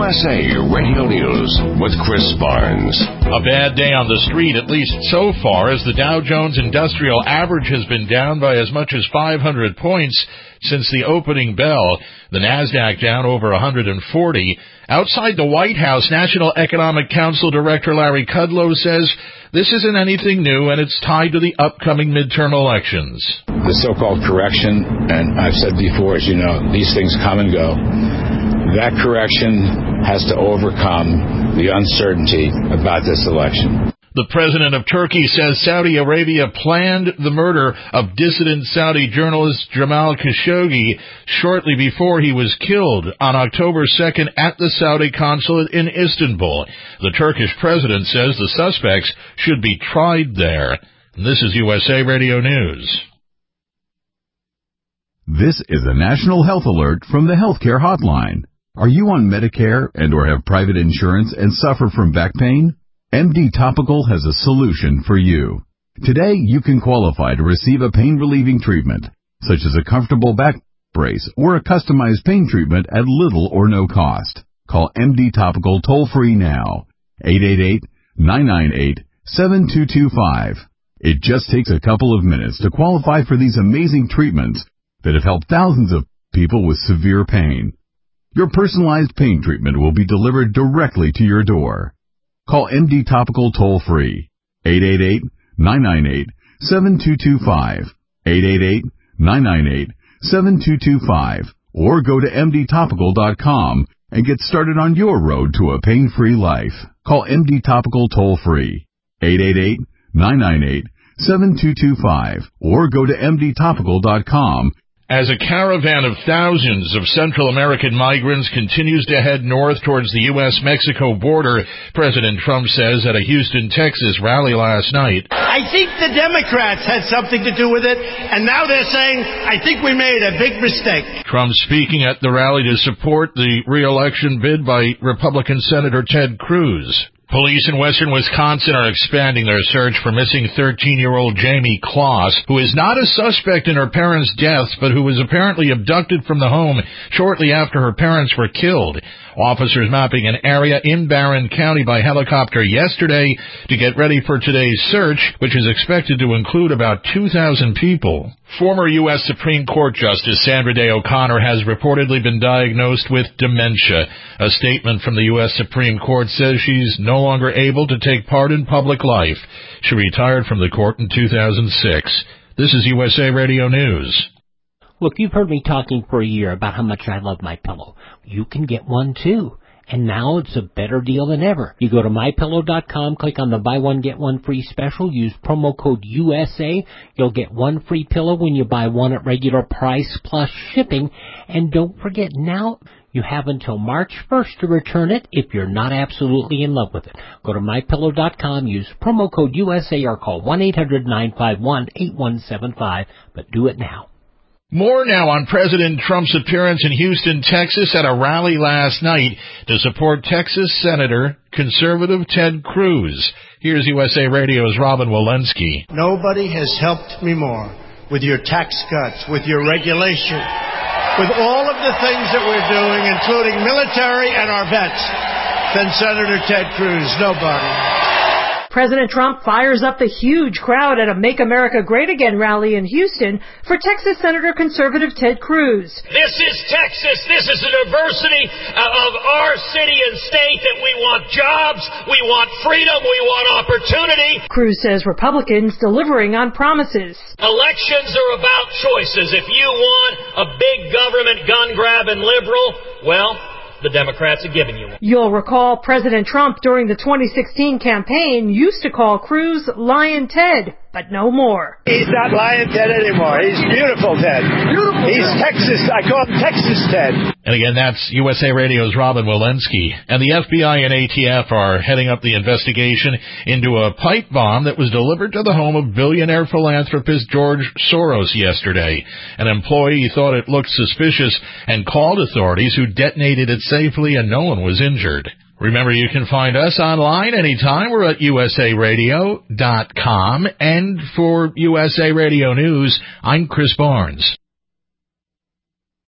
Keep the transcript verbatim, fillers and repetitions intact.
S A Radio News with Chris Barnes. A bad day on the street, at least so far, as the Dow Jones Industrial Average has been down by as much as five hundred points since the opening bell. The NASDAQ down over one hundred forty. Outside the White House, National Economic Council Director Larry Kudlow says this isn't anything new and it's tied to the upcoming midterm elections. The so-called correction, and I've said before, as you know, these things come and go. That correction has to overcome the uncertainty about this election. The president of Turkey says Saudi Arabia planned the murder of dissident Saudi journalist Jamal Khashoggi shortly before he was killed on October second at the Saudi consulate in Istanbul. The Turkish president says the suspects should be tried there. This is U S A Radio News. This is a national health alert from the Healthcare Hotline. Are you on Medicare and or have private insurance and suffer from back pain? M D Topical has a solution for you. Today, you can qualify to receive a pain-relieving treatment, such as a comfortable back brace or a customized pain treatment at little or no cost. Call M D Topical toll-free now, eight eight eight, nine nine eight, seven two two five. It just takes a couple of minutes to qualify for these amazing treatments that have helped thousands of people with severe pain. Your personalized pain treatment will be delivered directly to your door. Call M D Topical toll-free, eight eight eight, nine nine eight, seven two two five, eight eight eight, nine nine eight, seven two two five, or go to M D topical dot com and get started on your road to a pain-free life. Call M D Topical toll-free, eight eight eight, nine nine eight, seven two two five, or go to M D topical dot com. As a caravan of thousands of Central American migrants continues to head north towards the U S Mexico border, President Trump says at a Houston, Texas rally last night, I think the Democrats had something to do with it, and now they're saying, I think we made a big mistake. Trump speaking at the rally to support the re-election bid by Republican Senator Ted Cruz. Police in western Wisconsin are expanding their search for missing thirteen-year-old Jamie Kloss, who is not a suspect in her parents' deaths, but who was apparently abducted from the home shortly after her parents were killed. Officers mapping an area in Barron County by helicopter yesterday to get ready for today's search, which is expected to include about two thousand people. Former U S Supreme Court Justice Sandra Day O'Connor has reportedly been diagnosed with dementia. A statement from the U S Supreme Court says she's no longer able to take part in public life. She retired from the court in two thousand six. This is U S A Radio News. Look, you've heard me talking for a year about how much I love MyPillow. You can get one too. And now it's a better deal than ever. You go to my pillow dot com, click on the buy one, get one free special, use promo code U S A. You'll get one free pillow when you buy one at regular price plus shipping. And don't forget, now you have until March first to return it if you're not absolutely in love with it. Go to my pillow dot com, use promo code U S A, or call one eight hundred, nine five one, eight one seven five. But do it now. More now on President Trump's appearance in Houston, Texas at a rally last night to support Texas Senator conservative Ted Cruz. Here's U S A Radio's Robin Walensky. Nobody has helped me more with your tax cuts, with your regulation, with all of the things that we're doing, including military and our vets, than Senator Ted Cruz. Nobody. President Trump fires up the huge crowd at a Make America Great Again rally in Houston for Texas Senator conservative Ted Cruz. This is Texas. This is the diversity of our city and state, that we want jobs, we want freedom, we want opportunity. Cruz says Republicans delivering on promises. Elections are about choices. If you want a big government gun grabbing liberal, well, the Democrats have given you one. You'll recall President Trump during the twenty sixteen campaign used to call Cruz Lion Ted, but no more. He's not Lion Ted anymore. He's beautiful Ted. Beautiful. He's Texas. I call him Texas Ted. And again, that's U S A Radio's Robin Walensky. And the F B I and A T F are heading up the investigation into a pipe bomb that was delivered to the home of billionaire philanthropist George Soros yesterday. An employee thought it looked suspicious and called authorities, who detonated it safely, and no one was injured. Remember, you can find us online anytime. We're at U S A radio dot com. And for U S A Radio News, I'm Chris Barnes.